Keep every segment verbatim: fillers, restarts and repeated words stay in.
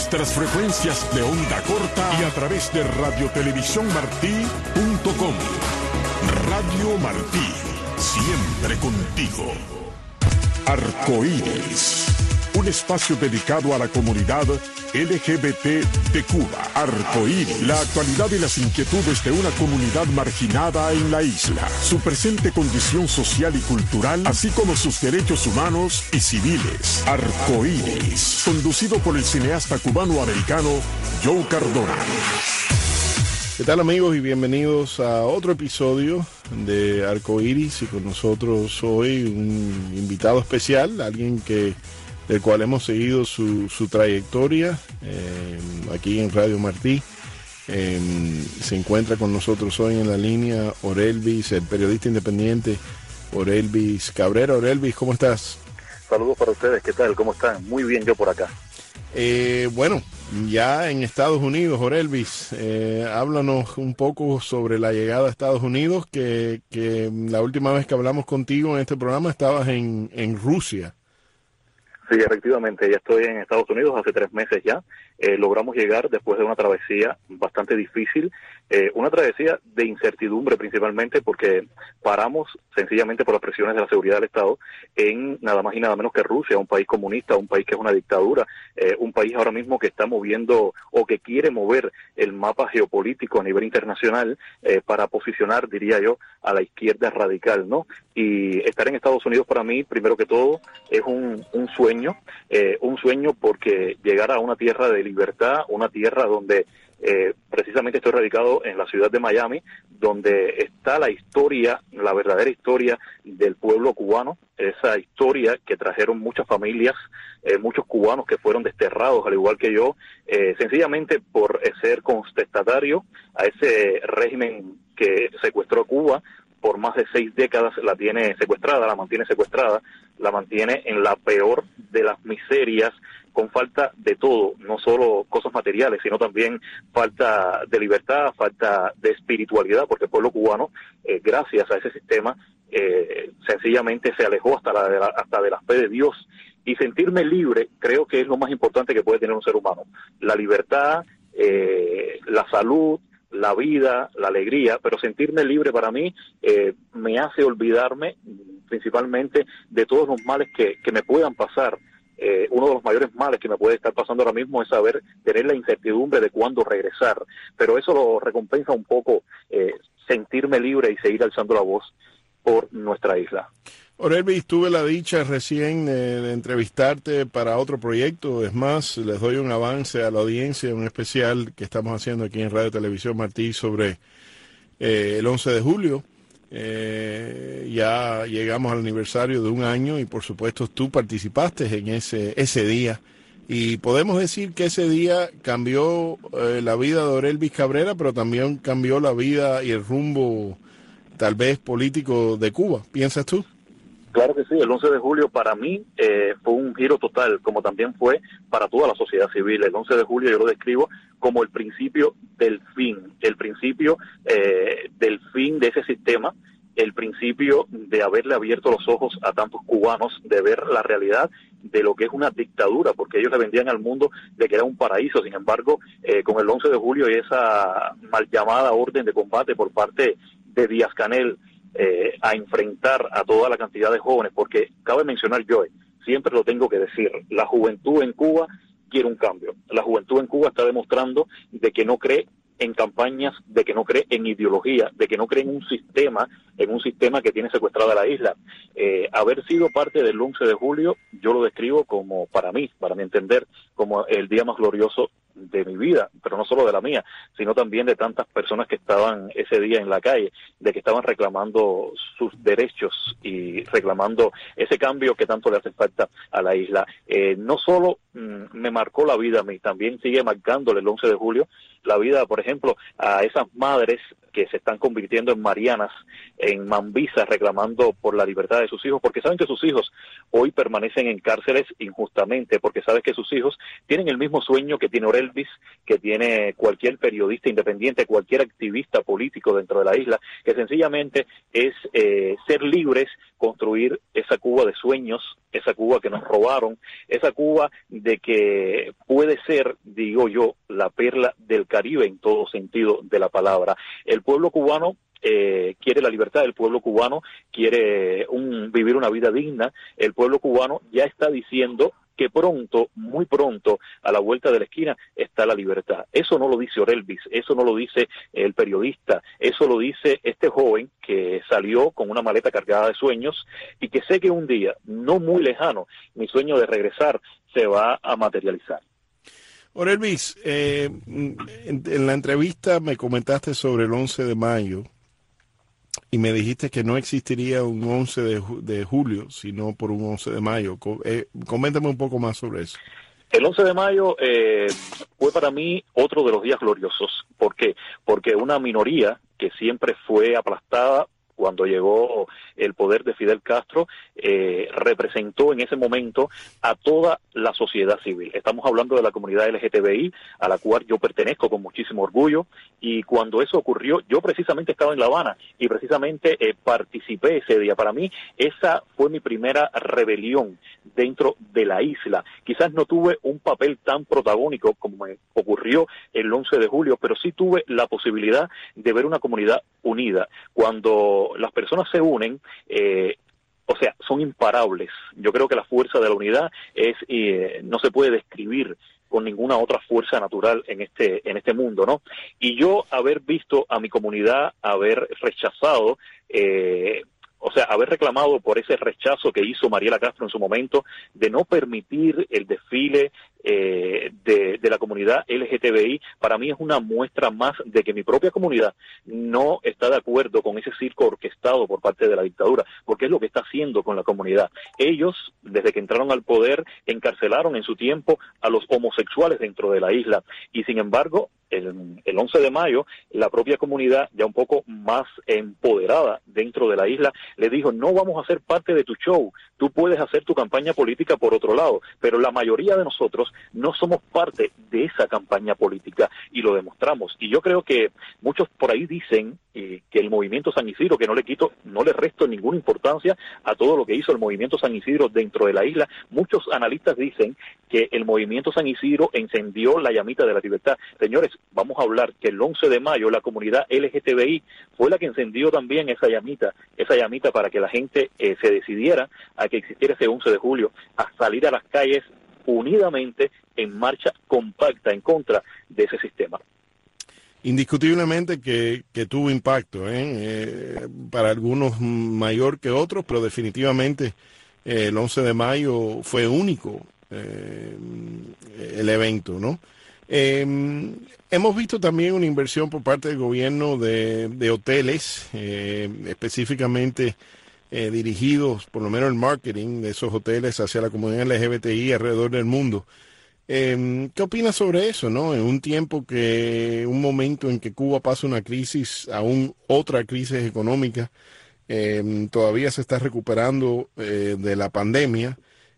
nuestras frecuencias de onda corta y a través de radio televisión martí punto com. Radio Martí, siempre contigo. Arcoíris, un espacio dedicado a la comunidad L G B T de Cuba. Arcoíris, la actualidad y las inquietudes de una comunidad marginada en la isla, su presente condición social y cultural, así como sus derechos humanos y civiles. Arcoíris, conducido por el cineasta cubano-americano Joe Cardona. ¿Qué tal, amigos? Y bienvenidos a otro episodio de Arcoíris, y con nosotros hoy un invitado especial, alguien que del cual hemos seguido su, su trayectoria eh, aquí en Radio Martí. Eh, se encuentra con nosotros hoy en la línea Orelvis, el periodista independiente Orelvis Cabrera. Orelvis, ¿cómo estás? Saludos para ustedes, ¿qué tal? ¿Cómo están? Muy bien, yo por acá. Eh, bueno, ya en Estados Unidos, Orelvis, eh, háblanos un poco sobre la llegada a Estados Unidos, que, que la última vez que hablamos contigo en este programa estabas en, en Rusia. Sí, efectivamente, ya estoy en Estados Unidos hace tres meses ya. Eh, logramos llegar después de una travesía bastante difícil, eh, una travesía de incertidumbre principalmente, porque paramos sencillamente por las presiones de la seguridad del Estado en nada más y nada menos que Rusia, un país comunista, un país que es una dictadura, eh, un país ahora mismo que está moviendo o que quiere mover el mapa geopolítico a nivel internacional eh, para posicionar, diría yo, a la izquierda radical, ¿no? Y estar en Estados Unidos para mí, primero que todo, es un, un sueño, eh, un sueño porque llegar a una tierra de libertad, una tierra donde eh, precisamente estoy radicado en la ciudad de Miami, donde está la historia, la verdadera historia del pueblo cubano, esa historia que trajeron muchas familias, eh, muchos cubanos que fueron desterrados, al igual que yo, eh, sencillamente por ser contestatario a ese régimen que secuestró a Cuba. Por más de seis décadas la tiene secuestrada, la mantiene secuestrada, la mantiene en la peor de las miserias, con falta de todo, no solo cosas materiales, sino también falta de libertad, falta de espiritualidad, porque el pueblo cubano, eh, gracias a ese sistema, eh, sencillamente se alejó hasta, la de la, hasta de la fe de Dios. Y sentirme libre creo que es lo más importante que puede tener un ser humano. La libertad, eh, la salud, la vida, la alegría, pero sentirme libre para mí eh, me hace olvidarme principalmente de todos los males que, que me puedan pasar. Eh, uno de los mayores males que me puede estar pasando ahora mismo es saber, tener la incertidumbre de cuándo regresar, pero eso lo recompensa un poco eh, sentirme libre y seguir alzando la voz por nuestra isla. Orelvis, tuve la dicha recién eh, de entrevistarte para otro proyecto. Es más, les doy un avance a la audiencia, un especial que estamos haciendo aquí en Radio Televisión Martí sobre eh, el once de julio. Eh, ya llegamos al aniversario de un año y por supuesto tú participaste en ese, ese día. Y podemos decir que ese día cambió eh, la vida de Orelvis Cabrera, pero también cambió la vida y el rumbo tal vez político de Cuba. ¿Piensas tú? Claro que sí, el once de julio para mí eh, fue un giro total, como también fue para toda la sociedad civil. El once de julio yo lo describo como el principio del fin, el principio eh, del fin de ese sistema, el principio de haberle abierto los ojos a tantos cubanos, de ver la realidad de lo que es una dictadura, porque ellos le vendían al mundo de que era un paraíso. Sin embargo, eh, con el once de julio y esa mal llamada orden de combate por parte de Díaz-Canel, Eh, a enfrentar a toda la cantidad de jóvenes, porque cabe mencionar, yo siempre lo tengo que decir, la juventud en Cuba quiere un cambio. La juventud en Cuba está demostrando de que no cree en campañas, de que no cree en ideología, de que no cree en un sistema, en un sistema que tiene secuestrada la isla. Eh, haber sido parte del once de julio, yo lo describo como, para mí, para mi entender, como el día más glorioso de mi vida, pero no solo de la mía, sino también de tantas personas que estaban ese día en la calle, de que estaban reclamando sus derechos y reclamando ese cambio que tanto le hace falta a la isla. Eh, no solo mmm, me marcó la vida a mí, también sigue marcándole el once de julio la vida, por ejemplo, a esas madres que se están convirtiendo en marianas, en mambisas, reclamando por la libertad de sus hijos, porque saben que sus hijos hoy permanecen en cárceles injustamente, porque saben que sus hijos tienen el mismo sueño que tiene Orelvis, que tiene cualquier periodista independiente, cualquier activista político dentro de la isla, que sencillamente es eh, ser libres, construir esa Cuba de sueños, esa Cuba que nos robaron, esa Cuba de que puede ser, digo yo, la perla del Caribe en todo sentido de la palabra. El pueblo cubano Eh, quiere la libertad, el pueblo cubano quiere un, vivir una vida digna, el pueblo cubano ya está diciendo que pronto, muy pronto, a la vuelta de la esquina está la libertad. Eso no lo dice Orelvis, eso no lo dice el periodista, eso lo dice este joven que salió con una maleta cargada de sueños y que sé que un día, no muy lejano, mi sueño de regresar se va a materializar. Orelvis, eh, en, en la entrevista me comentaste sobre el once de mayo y me dijiste que no existiría un once de, de julio, sino por un once de mayo. Eh, coméntame un poco más sobre eso. El once de mayo eh, fue para mí otro de los días gloriosos. ¿Por qué? Porque una minoría que siempre fue aplastada cuando llegó el poder de Fidel Castro, eh, representó en ese momento a toda la sociedad civil. Estamos hablando de la comunidad L G T B I, a la cual yo pertenezco con muchísimo orgullo, y cuando eso ocurrió, yo precisamente estaba en La Habana, y precisamente eh, participé ese día. Para mí, esa fue mi primera rebelión dentro de la isla. Quizás no tuve un papel tan protagónico como me ocurrió el once de julio, pero sí tuve la posibilidad de ver una comunidad unida. Cuando las personas se unen, eh, o sea, son imparables. Yo creo que la fuerza de la unidad es eh, no se puede describir con ninguna otra fuerza natural en este en este mundo, ¿no? Y yo haber visto a mi comunidad haber rechazado, eh, o sea, haber reclamado por ese rechazo que hizo Mariela Castro en su momento de no permitir el desfile eh, de, de la comunidad L G T B I, para mí es una muestra más de que mi propia comunidad no está de acuerdo con ese circo orquestado por parte de la dictadura, porque es lo que está haciendo con la comunidad. Ellos, desde que entraron al poder, encarcelaron en su tiempo a los homosexuales dentro de la isla, y sin embargo, el, el once de mayo, la propia comunidad, ya un poco más empoderada dentro de la isla, le dijo, no vamos a ser parte de tu show, tú puedes hacer tu campaña política por otro lado, pero la mayoría de nosotros no somos parte de esa campaña política, y lo demostramos. Y yo creo que muchos por ahí dicen eh, que el movimiento San Isidro, que no le quito, no le resto ninguna importancia a todo lo que hizo el movimiento San Isidro dentro de la isla. Muchos analistas dicen que el movimiento San Isidro encendió la llamita de la libertad. Señores, vamos a hablar que el once de mayo la comunidad L G T B I fue la que encendió también esa llamita, esa llamita para que la gente eh, se decidiera a que existiera ese once de julio, a salir a las calles unidamente en marcha compacta en contra de ese sistema. Indiscutiblemente que, que tuvo impacto, ¿eh? Eh, para algunos mayor que otros, pero definitivamente eh, el once de mayo fue único eh, el evento, ¿no? Eh, hemos visto también una inversión por parte del gobierno de, de hoteles, eh, específicamente Eh, dirigidos, por lo menos el marketing de esos hoteles hacia la comunidad L G B T I alrededor del mundo. Eh, ¿Qué opinas sobre eso, no? En un tiempo que, un momento en que Cuba pasa una crisis, aún otra crisis económica, eh, todavía se está recuperando eh, de la pandemia,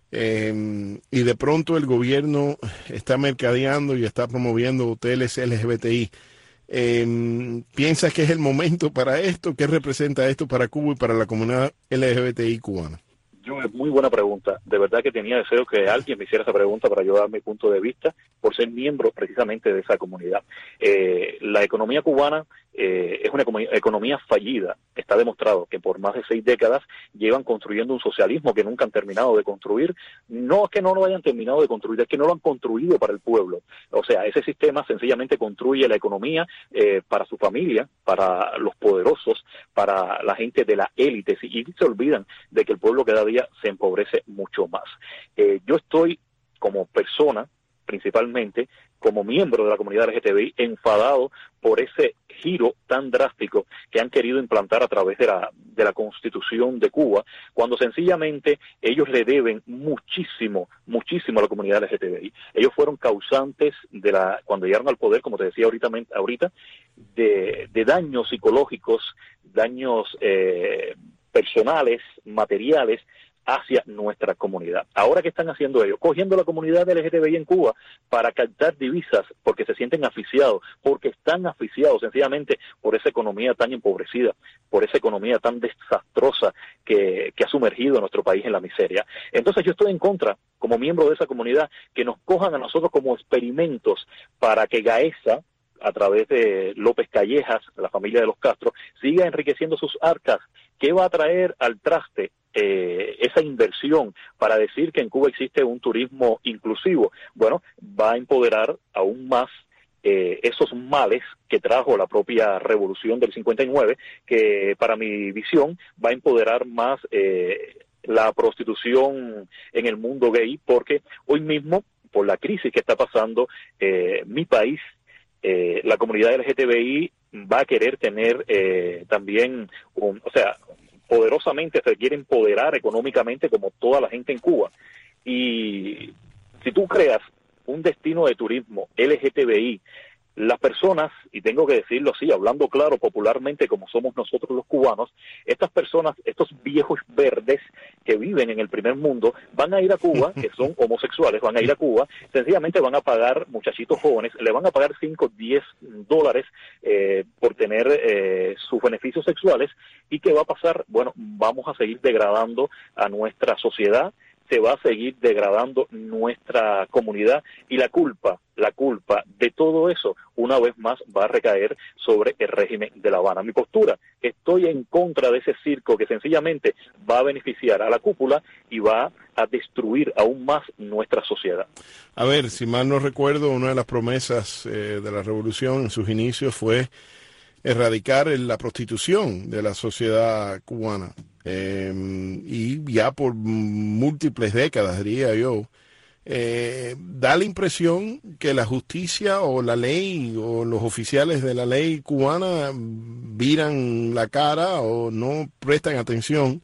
eh, y de pronto el gobierno está mercadeando y está promoviendo hoteles L G B T I. Eh, ¿Piensas que es el momento para esto? ¿Qué representa esto para Cuba y para la comunidad L G B T I cubana? Yo, es muy buena pregunta. De verdad que tenía deseo que alguien me hiciera esa pregunta para yo dar mi punto de vista, por ser miembro precisamente de esa comunidad. Eh, la economía cubana eh, es una economía fallida. Está demostrado que por más de seis décadas llevan construyendo un socialismo que nunca han terminado de construir. No es que no lo hayan terminado de construir, es que no lo han construido para el pueblo. O sea, ese sistema sencillamente construye la economía eh, para su familia, para los poderosos, para la gente de la élite, y se olvidan de que el pueblo cada día se empobrece mucho más. Eh, yo estoy como persona, principalmente como miembro de la comunidad L G T B I, enfadado por ese giro tan drástico que han querido implantar a través de la, de la Constitución de Cuba, cuando sencillamente ellos le deben muchísimo, muchísimo a la comunidad L G T B I. Ellos fueron causantes de la, cuando llegaron al poder, como te decía ahorita, ahorita de, de daños psicológicos, daños eh, personales, materiales, hacia nuestra comunidad. Ahora, ¿qué están haciendo ellos? Cogiendo la comunidad L G T B I en Cuba para captar divisas porque se sienten asfixiados, porque están asfixiados sencillamente por esa economía tan empobrecida, por esa economía tan desastrosa que, que ha sumergido a nuestro país en la miseria. Entonces yo estoy en contra, como miembro de esa comunidad, que nos cojan a nosotros como experimentos para que Gaesa, a través de López Callejas, la familia de los Castro, siga enriqueciendo sus arcas. ¿Qué va a traer al traste eh, esa inversión para decir que en Cuba existe un turismo inclusivo? Bueno, va a empoderar aún más eh, esos males que trajo la propia revolución del cincuenta y nueve, que para mi visión va a empoderar más eh, la prostitución en el mundo gay, porque hoy mismo, por la crisis que está pasando eh, mi país, Eh, la comunidad L G T B I va a querer tener eh, también, un, o sea, poderosamente se quiere empoderar económicamente como toda la gente en Cuba. Y si tú creas un destino de turismo L G T B I, las personas, y tengo que decirlo así, hablando claro popularmente como somos nosotros los cubanos, estas personas, estos viejos verdes que viven en el primer mundo, van a ir a Cuba, que son homosexuales, van a ir a Cuba, sencillamente van a pagar, muchachitos jóvenes, le van a pagar cinco, diez dólares eh, por tener eh, sus beneficios sexuales. ¿Y qué va a pasar? Bueno, vamos a seguir degradando a nuestra sociedad, se va a seguir degradando nuestra comunidad, y la culpa, la culpa de todo eso, una vez más, va a recaer sobre el régimen de La Habana. Mi postura, estoy en contra de ese circo que sencillamente va a beneficiar a la cúpula y va a destruir aún más nuestra sociedad. A ver, si mal no recuerdo, una de las promesas eh, de la revolución en sus inicios fue erradicar la prostitución de la sociedad cubana. Eh, y ya por múltiples décadas, diría yo, eh, da la impresión que la justicia o la ley o los oficiales de la ley cubana viran la cara o no prestan atención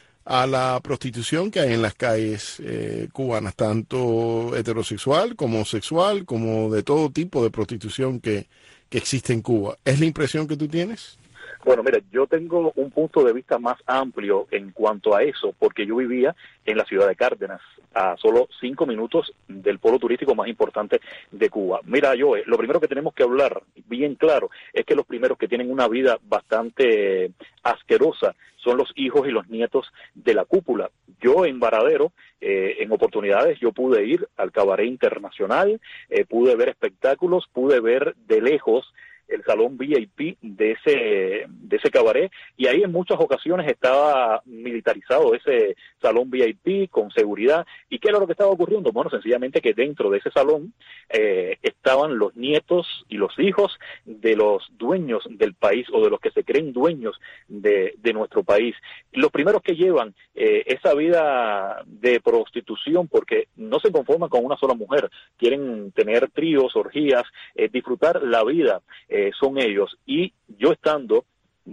a la prostitución que hay en las calles eh, cubanas, tanto heterosexual como sexual, como de todo tipo de prostitución que, que existe en Cuba. ¿Es la impresión que tú tienes? Bueno, mira, yo tengo un punto de vista más amplio en cuanto a eso, porque yo vivía en la ciudad de Cárdenas, a solo cinco minutos del polo turístico más importante de Cuba. Mira, Joe, lo primero que tenemos que hablar bien claro es que los primeros que tienen una vida bastante asquerosa son los hijos y los nietos de la cúpula. Yo en Varadero, eh, en oportunidades, yo pude ir al Cabaret Internacional, eh, pude ver espectáculos, pude ver de lejos el salón V I P de ese de ese cabaret, y ahí en muchas ocasiones estaba militarizado ese salón V I P con seguridad. ¿Y qué era lo que estaba ocurriendo? Bueno, sencillamente que dentro de ese salón eh, estaban los nietos y los hijos de los dueños del país, o de los que se creen dueños de, de nuestro país. Los primeros que llevan eh, esa vida de prostitución, porque no se conforman con una sola mujer, quieren tener tríos, orgías, eh, disfrutar la vida, eh, son ellos. Y yo estando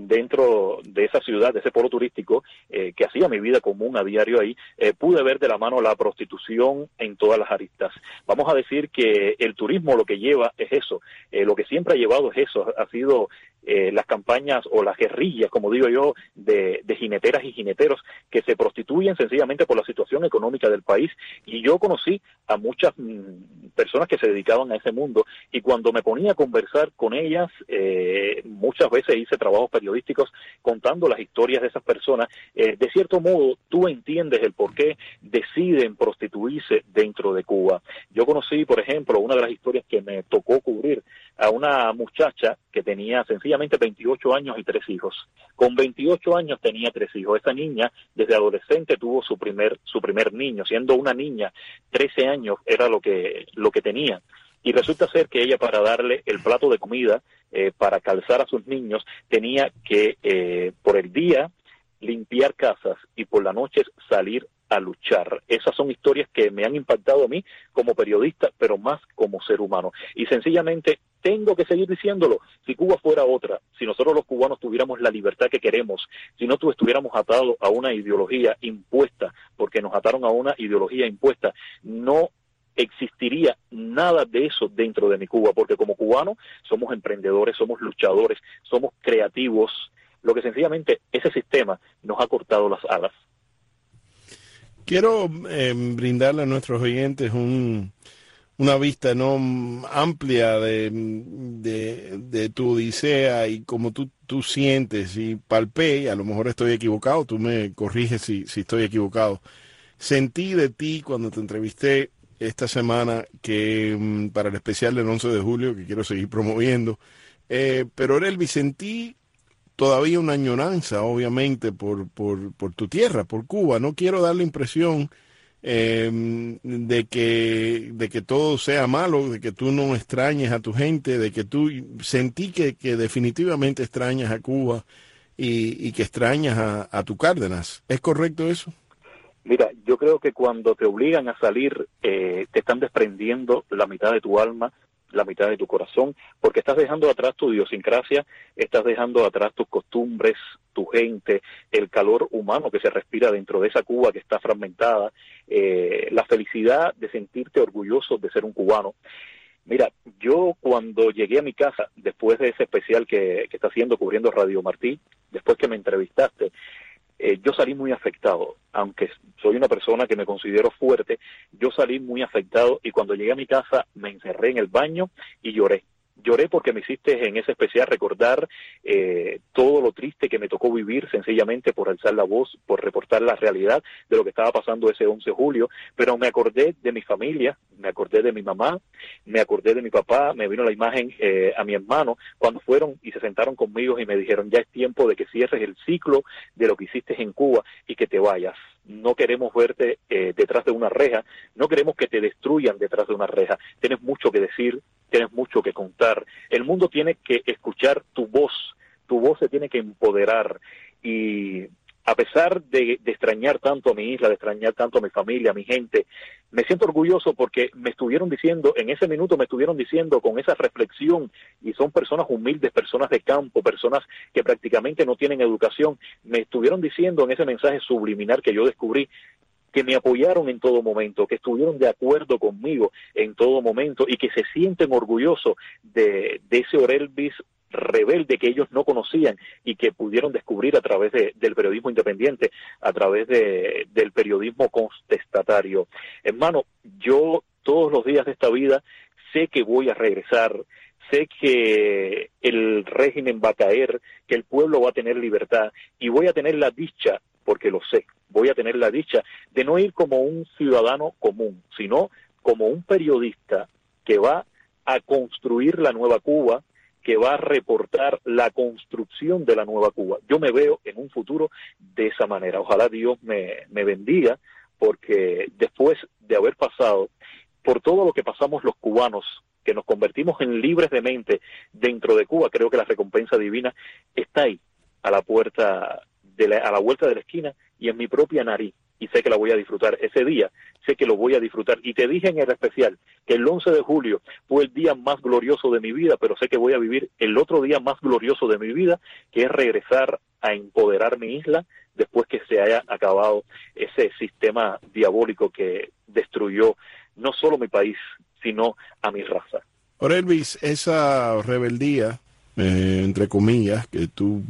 dentro de esa ciudad, de ese polo turístico, eh, que hacía mi vida común a diario ahí, eh, pude ver de la mano la prostitución en todas las aristas. Vamos a decir que el turismo lo que lleva es eso, eh, lo que siempre ha llevado es eso, ha sido eh, las campañas o las guerrillas, como digo yo, de, de jineteras y jineteros que se prostituyen sencillamente por la situación económica del país. Y yo conocí a muchas mm, personas que se dedicaban a ese mundo, y cuando me ponía a conversar con ellas, eh, muchas veces hice trabajos periodísticos contando las historias de esas personas. Eh, de cierto modo, tú entiendes el por qué deciden prostituirse dentro de Cuba. Yo conocí, por ejemplo, una de las historias que me tocó cubrir, a una muchacha que tenía sencillamente veintiocho años y tres hijos. Con veintiocho años tenía tres hijos. Esa niña, desde adolescente, tuvo su primer su primer niño. Siendo una niña, trece años era lo que lo que tenía. Y resulta ser que ella, para darle el plato de comida, eh, para calzar a sus niños, tenía que eh, por el día limpiar casas y por la noche salir a luchar. Esas son historias que me han impactado a mí como periodista, pero más como ser humano. Y sencillamente tengo que seguir diciéndolo. Si Cuba fuera otra, si nosotros los cubanos tuviéramos la libertad que queremos, si no estuviéramos atados a una ideología impuesta, porque nos ataron a una ideología impuesta, no existiría nada de eso dentro de mi Cuba, porque como cubanos somos emprendedores, somos luchadores, somos creativos, lo que sencillamente ese sistema nos ha cortado las alas. Quiero eh, brindarle a nuestros oyentes un, una vista no amplia de, de, de tu odisea y cómo tú, tú sientes y palpé, y a lo mejor estoy equivocado, tú me corriges si, si estoy equivocado. Sentí de ti cuando te entrevisté esta semana que um, para el especial del once de julio, que quiero seguir promoviendo, eh, pero Orelvis, sentí todavía una añoranza, obviamente, por, por, por tu tierra, por Cuba. No quiero dar la impresión eh, de que de que todo sea malo, de que tú no extrañes a tu gente, de que tú sentí que, que definitivamente extrañas a Cuba y, y que extrañas a, a tu Cárdenas. ¿Es correcto eso? Mira, yo creo que cuando te obligan a salir, eh, te están desprendiendo la mitad de tu alma, la mitad de tu corazón, porque estás dejando atrás tu idiosincrasia, estás dejando atrás tus costumbres, tu gente, el calor humano que se respira dentro de esa Cuba que está fragmentada, eh, la felicidad de sentirte orgulloso de ser un cubano. Mira, yo cuando llegué a mi casa, después de ese especial que, que está haciendo cubriendo Radio Martí, después que me entrevistaste, Eh, yo salí muy afectado, aunque soy una persona que me considero fuerte, yo salí muy afectado y cuando llegué a mi casa me encerré en el baño y lloré. Lloré porque me hiciste en ese especial recordar eh, todo lo triste que me tocó vivir sencillamente por alzar la voz, por reportar la realidad de lo que estaba pasando ese once de julio, pero me acordé de mi familia, me acordé de mi mamá, me acordé de mi papá, me vino la imagen eh, a mi hermano cuando fueron y se sentaron conmigo y me dijeron ya es tiempo de que cierres el ciclo de lo que hiciste en Cuba y que te vayas. No queremos verte eh, detrás de una reja, no queremos que te destruyan detrás de una reja. Tienes mucho que decir, tienes mucho que contar. El mundo tiene que escuchar tu voz, tu voz se tiene que empoderar. Y a pesar de, de extrañar tanto a mi isla, de extrañar tanto a mi familia, a mi gente, me siento orgulloso porque me estuvieron diciendo, en ese minuto me estuvieron diciendo con esa reflexión, y son personas humildes, personas de campo, personas que prácticamente no tienen educación, me estuvieron diciendo en ese mensaje subliminal que yo descubrí, que me apoyaron en todo momento, que estuvieron de acuerdo conmigo en todo momento y que se sienten orgullosos de, de ese Orelvis rebelde que ellos no conocían y que pudieron descubrir a través de, del periodismo independiente, a través de, del periodismo contestatario. Hermano, yo todos los días de esta vida sé que voy a regresar, sé que el régimen va a caer, que el pueblo va a tener libertad y voy a tener la dicha, porque lo sé, voy a tener la dicha de no ir como un ciudadano común, sino como un periodista que va a construir la nueva Cuba, que va a reportar la construcción de la nueva Cuba. Yo me veo en un futuro de esa manera. Ojalá Dios me, me bendiga, porque después de haber pasado por todo lo que pasamos los cubanos, que nos convertimos en libres de mente dentro de Cuba, creo que la recompensa divina está ahí, a la puerta, de la, a la vuelta de la esquina y en mi propia nariz. Y sé que la voy a disfrutar ese día, sé que lo voy a disfrutar. Y te dije en el especial que el once de julio fue el día más glorioso de mi vida, pero sé que voy a vivir el otro día más glorioso de mi vida, que es regresar a empoderar mi isla después que se haya acabado ese sistema diabólico que destruyó no solo mi país, sino a mi raza. Orelvis, esa rebeldía, eh, entre comillas, que tú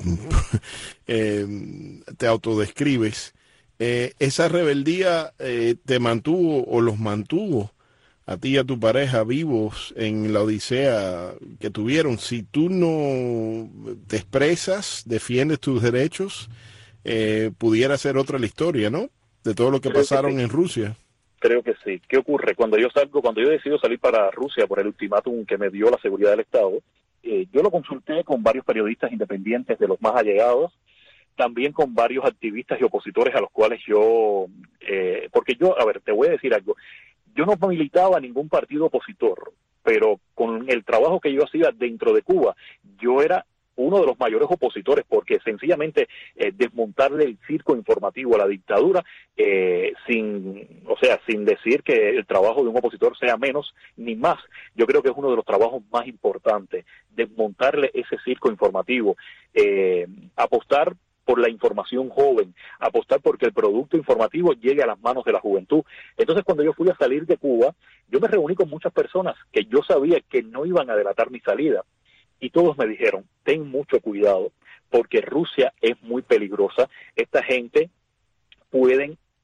eh, te autodescribes, Eh, esa rebeldía eh, te mantuvo o los mantuvo a ti y a tu pareja vivos en la odisea que tuvieron. Si tú no te expresas, defiendes tus derechos, eh, pudiera ser otra la historia, ¿no? De todo lo que Creo pasaron que sí. en Rusia. Creo que sí. ¿Qué ocurre? Cuando yo salgo, cuando yo decido salir para Rusia por el ultimátum que me dio la seguridad del Estado, eh, yo lo consulté con varios periodistas independientes de los más allegados, también con varios activistas y opositores a los cuales yo, eh, porque yo, a ver, te voy a decir algo, yo no militaba a ningún partido opositor, pero con el trabajo que yo hacía dentro de Cuba, yo era uno de los mayores opositores, porque sencillamente eh, desmontarle el circo informativo a la dictadura, eh, sin, o sea, sin decir que el trabajo de un opositor sea menos ni más, yo creo que es uno de los trabajos más importantes, desmontarle ese circo informativo, eh, apostar por la información joven, apostar porque el producto informativo llegue a las manos de la juventud. Entonces, cuando yo fui a salir de Cuba, yo me reuní con muchas personas que yo sabía que no iban a delatar mi salida, y todos me dijeron, ten mucho cuidado, porque Rusia es muy peligrosa, esta gente pueden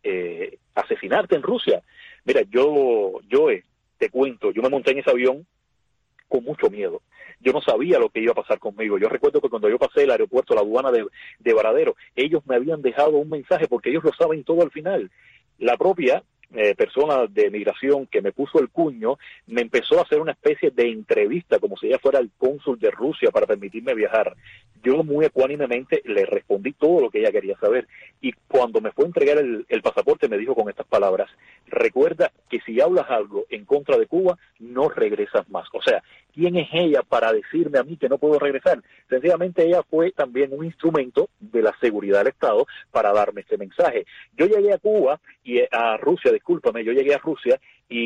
eh, asesinarte en Rusia. Mira, yo, yo eh, te cuento, yo me monté en ese avión con mucho miedo. Yo no sabía lo que iba a pasar conmigo. Yo recuerdo que cuando yo pasé el aeropuerto, la aduana de, de Varadero, ellos me habían dejado un mensaje porque ellos lo saben todo al final. La propia eh, persona de migración que me puso el cuño me empezó a hacer una especie de entrevista como si ella fuera el cónsul de Rusia para permitirme viajar. Yo muy ecuánimemente le respondí todo lo que ella quería saber, y cuando me fue a entregar el, el pasaporte me dijo con estas palabras: recuerda que si hablas algo en contra de Cuba, no regresas más. O sea, ¿quién es ella para decirme a mí que no puedo regresar? Sencillamente ella fue también un instrumento de la seguridad del Estado para darme este mensaje. Yo llegué a Cuba y a Rusia, discúlpame, yo llegué a Rusia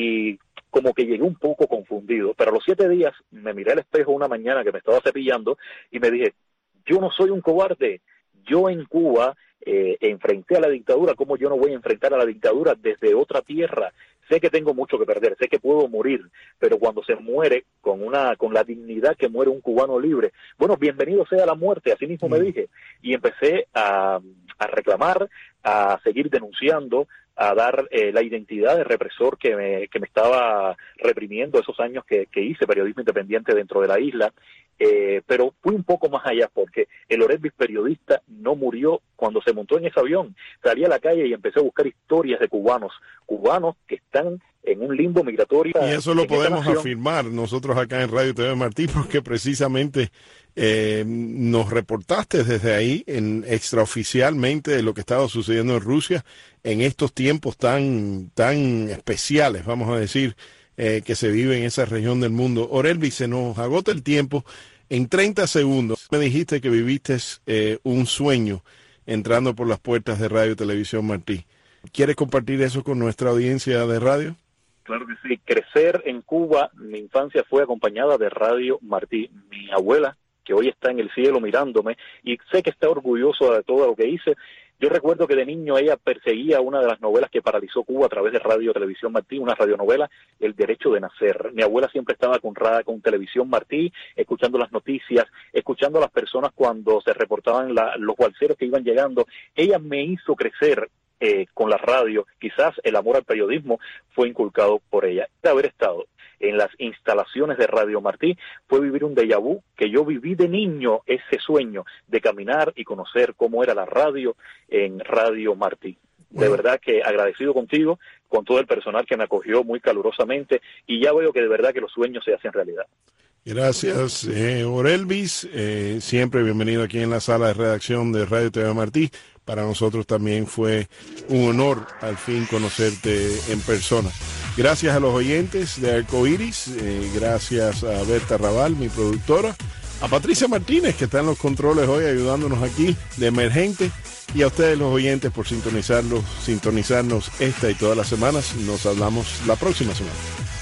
y como que llegué un poco confundido, pero a los siete días me miré al espejo una mañana que me estaba cepillando y me dije: yo no soy un cobarde, yo en Cuba eh, enfrenté a la dictadura, ¿cómo yo no voy a enfrentar a la dictadura desde otra tierra? Sé que tengo mucho que perder, sé que puedo morir, pero cuando se muere con una con la dignidad que muere un cubano libre, bueno, bienvenido sea la muerte, así mismo mm. me dije, y empecé a, a reclamar, a seguir denunciando, a dar eh, la identidad de represor que me, que me estaba reprimiendo esos años que, que hice periodismo independiente dentro de la isla, eh, pero fui un poco más allá, porque el Orelvis periodista no murió cuando se montó en ese avión. Salí a la calle y empecé a buscar historias de cubanos, cubanos que están en un limbo migratorio. Y eso lo podemos afirmar nosotros acá en Radio T V Martí, porque precisamente eh, nos reportaste desde ahí en extraoficialmente de lo que estaba sucediendo en Rusia en estos tiempos tan, tan especiales, vamos a decir, eh, que se vive en esa región del mundo. Orelvis, se nos agota el tiempo. En treinta segundos me dijiste que viviste eh, un sueño entrando por las puertas de Radio Televisión Martí. ¿Quieres compartir eso con nuestra audiencia de radio? Claro que sí. Crecer en Cuba, mi infancia fue acompañada de Radio Martí. Mi abuela, que hoy está en el cielo mirándome, y sé que está orgulloso de todo lo que hice. Yo recuerdo que de niño ella perseguía una de las novelas que paralizó Cuba a través de Radio Televisión Martí, una radionovela, El Derecho de Nacer. Mi abuela siempre estaba con, con Televisión Martí, escuchando las noticias, escuchando a las personas cuando se reportaban la, los balseros que iban llegando. Ella me hizo crecer eh, con la radio. Quizás el amor al periodismo fue inculcado por ella. De haber estado en las instalaciones de Radio Martí fue vivir un déjà vu que yo viví de niño, ese sueño de caminar y conocer cómo era la radio en Radio Martí. De bueno. verdad que agradecido contigo, con todo el personal que me acogió muy calurosamente, y ya veo que de verdad que los sueños se hacen realidad. Gracias, eh, Orelvis, eh, siempre bienvenido aquí en la sala de redacción de Radio T V Martí. Para nosotros también fue un honor al fin conocerte en persona. Gracias a los oyentes de Arcoiris, eh, gracias a Berta Raval, mi productora, a Patricia Martínez, que está en los controles hoy ayudándonos aquí de emergente, y a ustedes los oyentes por sintonizarlos, sintonizarnos esta y todas las semanas. Nos hablamos la próxima semana.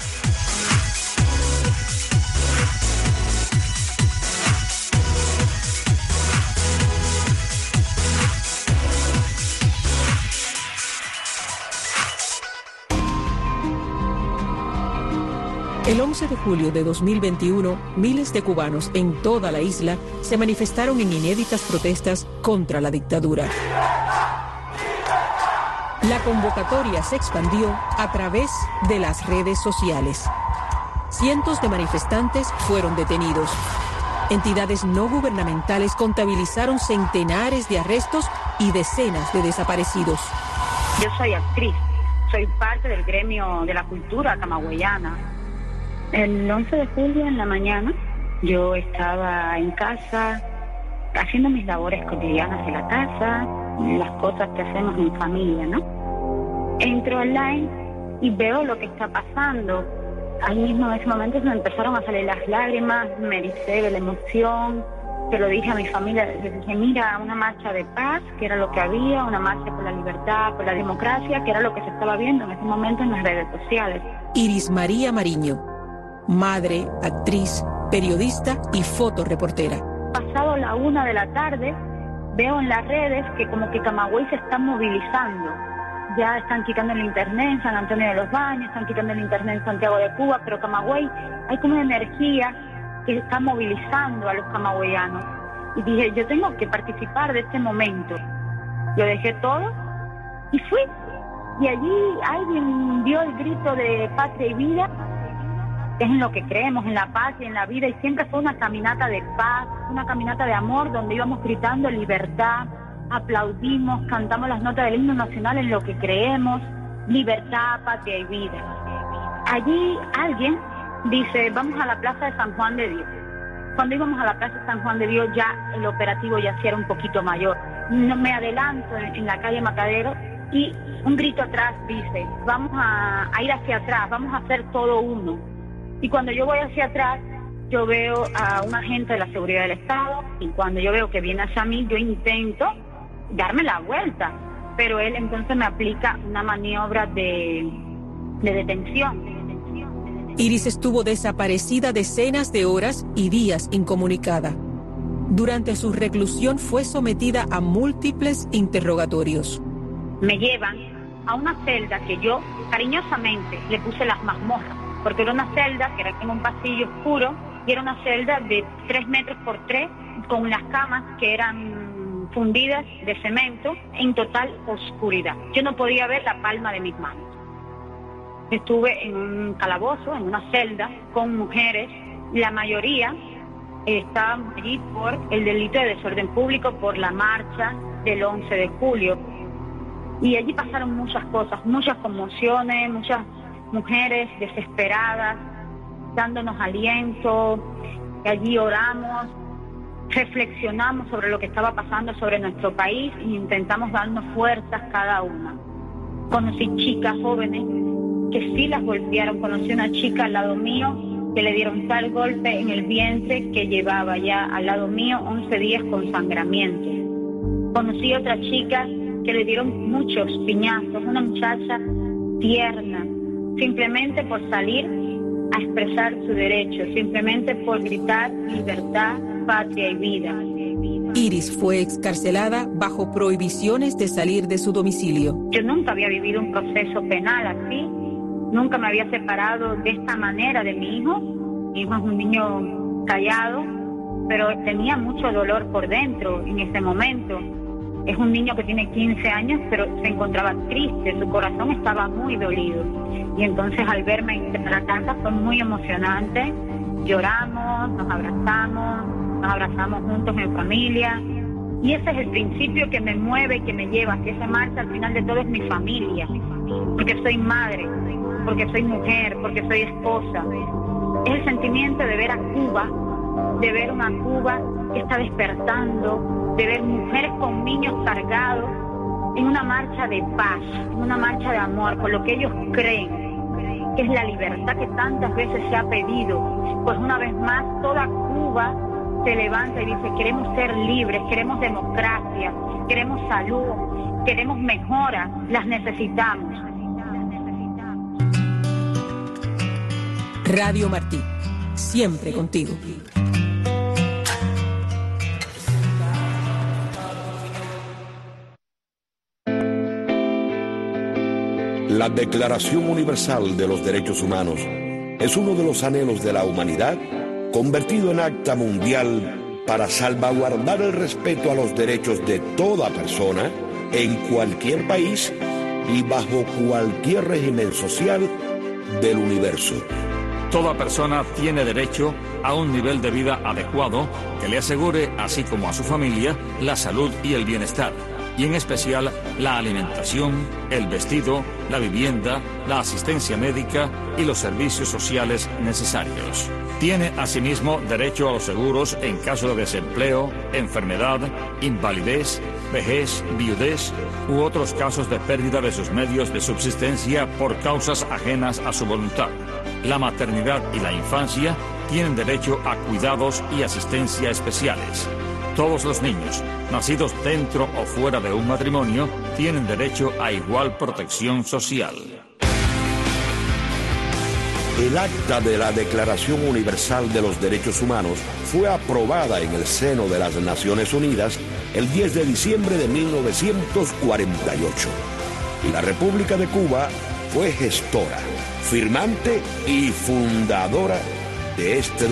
El once de julio de dos mil veintiuno, miles de cubanos en toda la isla se manifestaron en inéditas protestas contra la dictadura. La convocatoria se expandió a través de las redes sociales. Cientos de manifestantes fueron detenidos. Entidades no gubernamentales contabilizaron centenares de arrestos y decenas de desaparecidos. Yo soy actriz, soy parte del gremio de la cultura camagüeyana. El once de julio en la mañana yo estaba en casa haciendo mis labores cotidianas de la casa, las cosas que hacemos en familia, ¿no? Entro online y veo lo que está pasando. Ahí mismo en ese momento se me empezaron a salir las lágrimas, me ericé de la emoción. Se lo dije a mi familia, les dije, mira, una marcha de paz, que era lo que había, una marcha por la libertad, por la democracia, que era lo que se estaba viendo en ese momento en las redes sociales. Iris María Mariño, madre, actriz, periodista y fotoreportera. Pasado la una de la tarde, veo en las redes que como que Camagüey se está movilizando. Ya están quitando el internet en San Antonio de los Baños, están quitando el internet en Santiago de Cuba, pero Camagüey, hay como una energía que está movilizando a los camagüeyanos. Y dije, yo tengo que participar de este momento. Lo dejé todo y fui. Y allí alguien dio el grito de patria y vida, que es en lo que creemos, en la paz y en la vida, y siempre fue una caminata de paz, una caminata de amor, donde íbamos gritando libertad, aplaudimos, cantamos las notas del himno nacional en lo que creemos, libertad, patria y vida. Allí alguien dice, vamos a la Plaza de San Juan de Dios. Cuando íbamos a la Plaza de San Juan de Dios, ya el operativo ya sí era un poquito mayor. No, me adelanto en, en la calle Matadero y un grito atrás dice, vamos a, a ir hacia atrás, vamos a hacer todo uno. Y cuando yo voy hacia atrás, yo veo a un agente de la seguridad del Estado, y cuando yo veo que viene hacia mí, yo intento darme la vuelta, pero él entonces me aplica una maniobra de, de detención. Iris estuvo desaparecida decenas de horas y días incomunicada. Durante su reclusión fue sometida a múltiples interrogatorios. Me llevan a una celda que yo cariñosamente le puse las mazmorras, porque era una celda que era en un pasillo oscuro y era una celda de tres metros por tres con las camas que eran fundidas de cemento en total oscuridad. Yo no podía ver la palma de mis manos. Estuve en un calabozo, en una celda con mujeres, la mayoría estaban allí por el delito de desorden público, por la marcha del once de julio. Y allí pasaron muchas cosas, muchas conmociones, muchas mujeres desesperadas, dándonos aliento. Allí oramos, reflexionamos sobre lo que estaba pasando sobre nuestro país e intentamos darnos fuerzas cada una. Conocí chicas jóvenes que sí las golpearon. Conocí una chica al lado mío que le dieron tal golpe en el vientre que llevaba ya al lado mío once días con sangramiento. Conocí otra chica que le dieron muchos piñazos, una muchacha tierna, simplemente por salir a expresar su derecho, simplemente por gritar libertad, patria y vida. Iris fue excarcelada bajo prohibiciones de salir de su domicilio. Yo nunca había vivido un proceso penal así, nunca me había separado de esta manera de mi hijo. Mi hijo es un niño callado, pero tenía mucho dolor por dentro en ese momento. Es un niño que tiene quince años, pero se encontraba triste, su corazón estaba muy dolido. Y entonces al verme en la casa fue muy emocionante. Lloramos, nos abrazamos, nos abrazamos juntos en familia. Y ese es el principio que me mueve, que me lleva hacia esa marcha. Al final de todo es mi familia, porque soy madre, porque soy mujer, porque soy esposa. Es el sentimiento de ver a Cuba, de ver una Cuba que está despertando, de ver mujeres con niños cargados en una marcha de paz, en una marcha de amor, por lo que ellos creen que es la libertad que tantas veces se ha pedido. Pues una vez más toda Cuba se levanta y dice, queremos ser libres, queremos democracia, queremos salud, queremos mejora, las necesitamos. Radio Martí, siempre contigo. La Declaración Universal de los Derechos Humanos es uno de los anhelos de la humanidad convertido en acta mundial para salvaguardar el respeto a los derechos de toda persona en cualquier país y bajo cualquier régimen social del universo. Toda persona tiene derecho a un nivel de vida adecuado que le asegure, así como a su familia, la salud y el bienestar, y en especial la alimentación, el vestido, la vivienda, la asistencia médica y los servicios sociales necesarios. Tiene asimismo derecho a los seguros en caso de desempleo, enfermedad, invalidez, vejez, viudez u otros casos de pérdida de sus medios de subsistencia por causas ajenas a su voluntad. La maternidad y la infancia tienen derecho a cuidados y asistencia especiales. Todos los niños, nacidos dentro o fuera de un matrimonio, tienen derecho a igual protección social. El acta de la Declaración Universal de los Derechos Humanos fue aprobada en el seno de las Naciones Unidas el diez de diciembre de mil novecientos cuarenta y ocho. Y la República de Cuba fue gestora, firmante y fundadora de este documento.